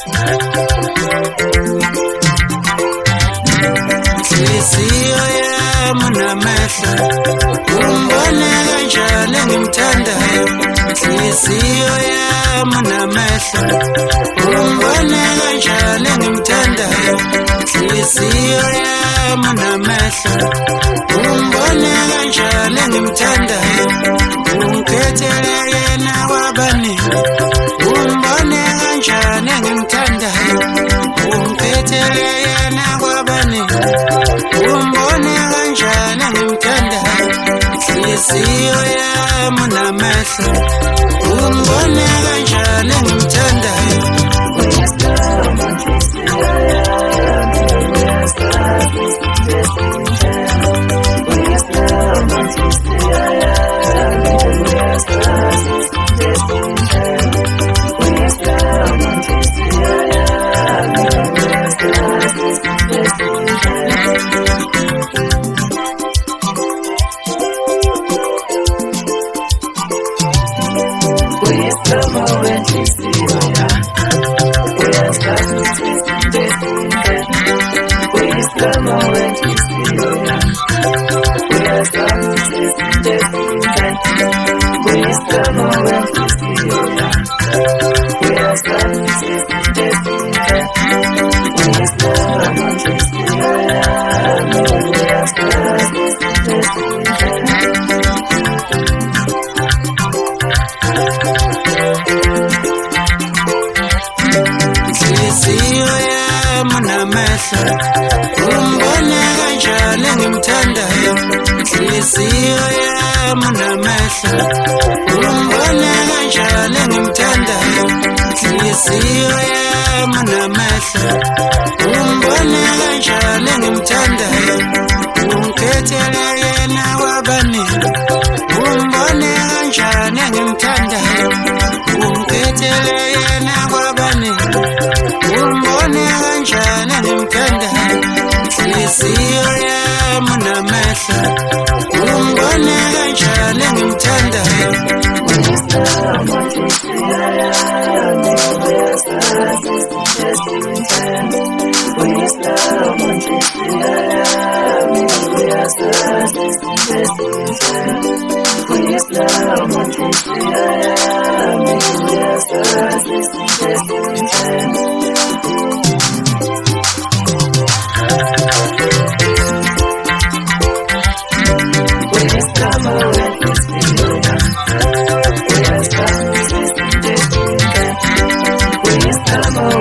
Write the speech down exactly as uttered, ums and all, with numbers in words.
Inhliziyo yami namehlo umbone kanjani ngimthandayo. Inhliziyo yami namehlo umbone kanjani ngimthandayo. Inhliziyo yami namehlo umbone kanjani ngimthandayo. Ungikhethele yena kwabaningi umbone kanjani ngimthandayo. Ungikhethele yena kwabaningi umbone kanjani ngimthandayo. Inhliziyo yami namehlo umbone kanjani ngimthandayo. Inhliziyo yami namehlo umbone kanjani ngimthandayo. Inhliziyo yami namehlo umbone kanjani ngimthandayo. Inhliziyo yami namehlo umbone kanjani ngimthandayo. Ungikhethele yena kwabaningi umbone kanjani ngimthandayo. Ungikhethele yena kwabaningi umbone kanjani ngimthandayo. Inhliziyo yami namehlo umbone kanjani ngimthandayo. Come on.